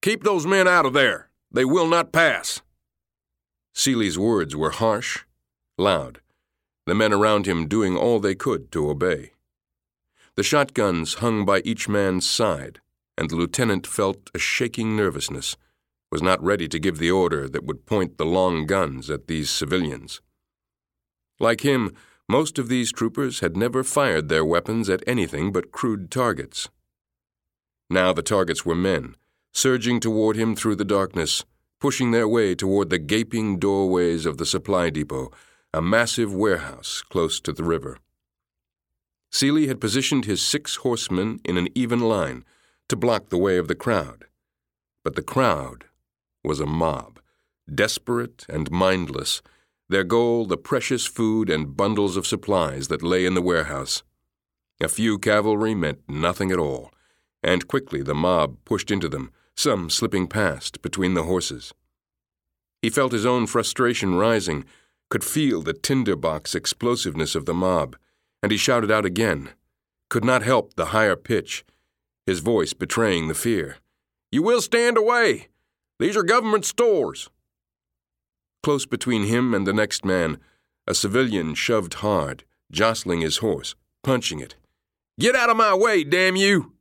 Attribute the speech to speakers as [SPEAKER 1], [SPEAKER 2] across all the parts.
[SPEAKER 1] Keep those men out of there. They will not pass." Seeley's words were harsh, loud, the men around him doing all they could to obey. The shotguns hung by each man's side, and the lieutenant felt a shaking nervousness, was not ready to give the order that would point the long guns at these civilians. Like him, most of these troopers had never fired their weapons at anything but crude targets. Now the targets were men, surging toward him through the darkness, pushing their way toward the gaping doorways of the supply depot, a massive warehouse close to the river. Seeley had positioned his 6 horsemen in an even line to block the way of the crowd. But the crowd was a mob, desperate and mindless, their goal the precious food and bundles of supplies that lay in the warehouse. A few cavalry meant nothing at all, and quickly the mob pushed into them, some slipping past between the horses. He felt his own frustration rising, could feel the tinderbox explosiveness of the mob, and he shouted out again, could not help the higher pitch, his voice betraying the fear. "You will stand away! These are government stores!" Close between him and the next man, a civilian shoved hard, jostling his horse, punching it. "Get out of my way, damn you!"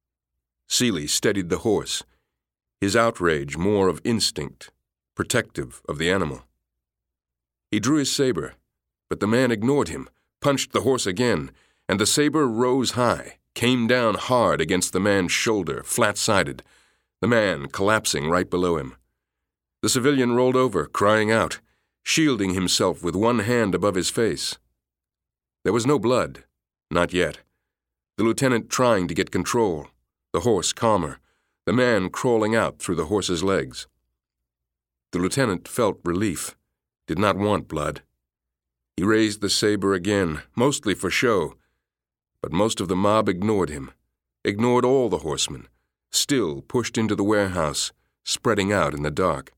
[SPEAKER 1] Seeley steadied the horse, his outrage more of instinct, protective of the animal. He drew his saber, but the man ignored him, punched the horse again, and the saber rose high, came down hard against the man's shoulder, flat-sided, the man collapsing right below him. The civilian rolled over, crying out, shielding himself with one hand above his face. There was no blood, not yet. The lieutenant trying to get control, the horse calmer, the man crawling out through the horse's legs. The lieutenant felt relief, did not want blood. He raised the saber again, mostly for show, but most of the mob ignored him, ignored all the horsemen, still pushed into the warehouse, spreading out in the dark.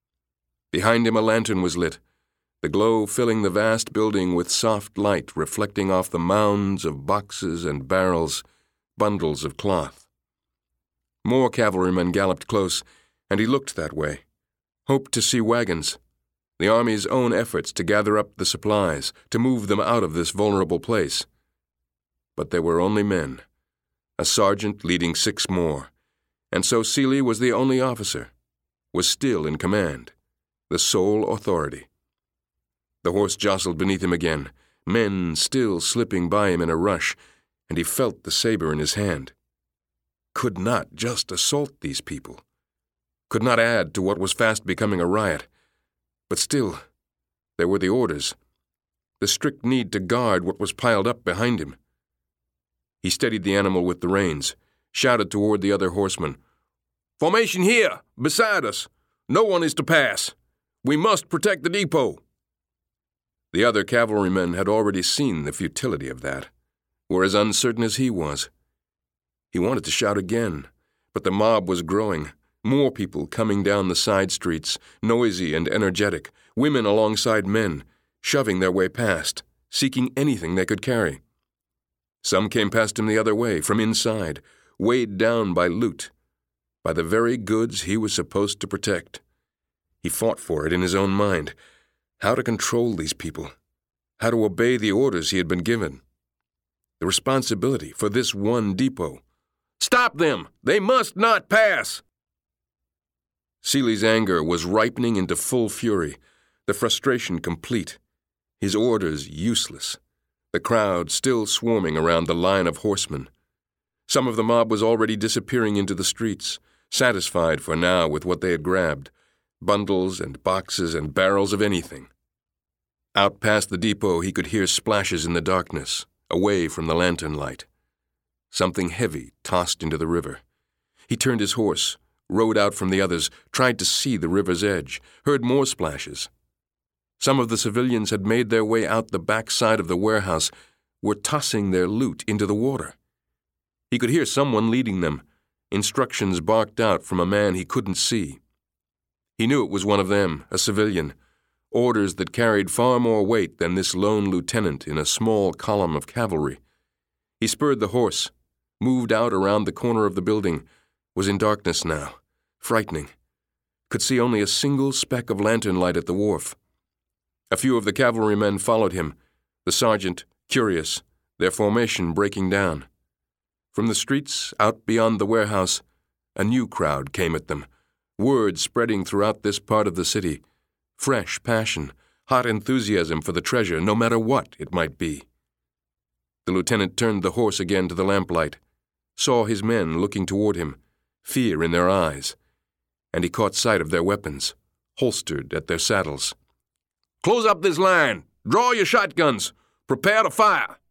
[SPEAKER 1] Behind him a lantern was lit, the glow filling the vast building with soft light reflecting off the mounds of boxes and barrels, bundles of cloth. More cavalrymen galloped close, and he looked that way, hoped to see wagons, the Army's own efforts to gather up the supplies, to move them out of this vulnerable place. But there were only men, a sergeant leading 6 more, and so Seeley was the only officer, was still in command, the sole authority. The horse jostled beneath him again, men still slipping by him in a rush, and he felt the saber in his hand. Could not just assault these people, could not add to what was fast becoming a riot. But still, there were the orders, the strict need to guard what was piled up behind him. He steadied the animal with the reins, shouted toward the other horsemen, "Formation here, beside us. No one is to pass. We must protect the depot." The other cavalrymen had already seen the futility of that, were as uncertain as he was. He wanted to shout again, but the mob was growing, more people coming down the side streets, noisy and energetic, women alongside men, shoving their way past, seeking anything they could carry. Some came past him the other way, from inside, weighed down by loot, by the very goods he was supposed to protect. He fought for it in his own mind, how to control these people, how to obey the orders he had been given. The responsibility for this one depot. "Stop them! They must not pass!" Seeley's anger was ripening into full fury, the frustration complete, his orders useless, the crowd still swarming around the line of horsemen. Some of the mob was already disappearing into the streets, satisfied for now with what they had grabbed, bundles and boxes and barrels of anything. Out past the depot he could hear splashes in the darkness, away from the lantern light. Something heavy tossed into the river. He turned his horse, rode out from the others, tried to see the river's edge, heard more splashes. Some of the civilians had made their way out the back side of the warehouse, were tossing their loot into the water. He could hear someone leading them, instructions barked out from a man he couldn't see. He knew it was one of them, a civilian, orders that carried far more weight than this lone lieutenant in a small column of cavalry. He spurred the horse, moved out around the corner of the building, was in darkness now, frightening. Could see only a single speck of lantern light at the wharf. A few of the cavalrymen followed him, the sergeant curious, their formation breaking down. From the streets, out beyond the warehouse, a new crowd came at them, word spreading throughout this part of the city, fresh passion, hot enthusiasm for the treasure, no matter what it might be. The lieutenant turned the horse again to the lamplight, saw his men looking toward him, fear in their eyes, and he caught sight of their weapons, holstered at their saddles. "Close up this line! Draw your shotguns! Prepare to fire!"